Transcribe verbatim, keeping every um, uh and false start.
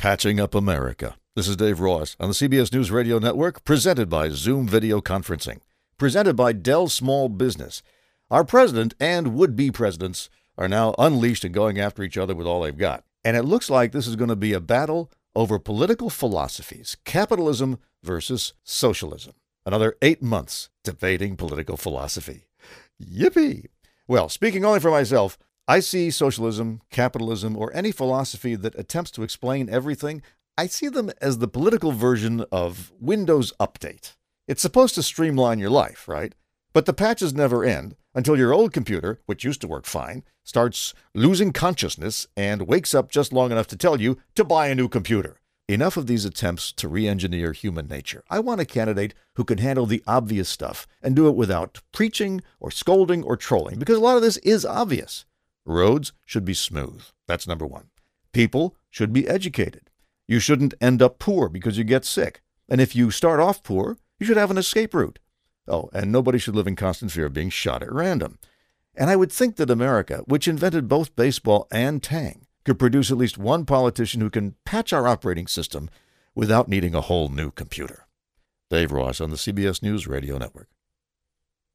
Patching Up America. This is Dave Ross on the C B S News Radio Network, presented by Zoom Video Conferencing, presented by Dell Small Business. Our president and would-be presidents are now unleashed and going after each other with all they've got. And it looks like this is going to be a battle over political philosophies, capitalism versus socialism. Another eight months debating political philosophy. Yippee! Well, speaking only for myself, I see socialism, capitalism, or any philosophy that attempts to explain everything, I see them as the political version of Windows Update. It's supposed to streamline your life, right? But the patches never end until your old computer, which used to work fine, starts losing consciousness and wakes up just long enough to tell you to buy a new computer. Enough of these attempts to re-engineer human nature. I want a candidate who can handle the obvious stuff and do it without preaching or scolding or trolling, because a lot of this is obvious. Roads should be smooth. That's number one. People should be educated. You shouldn't end up poor because you get sick. And if you start off poor, you should have an escape route. Oh, and nobody should live in constant fear of being shot at random. And I would think that America, which invented both baseball and Tang, could produce at least one politician who can patch our operating system without needing a whole new computer. Dave Ross on the C B S News Radio Network.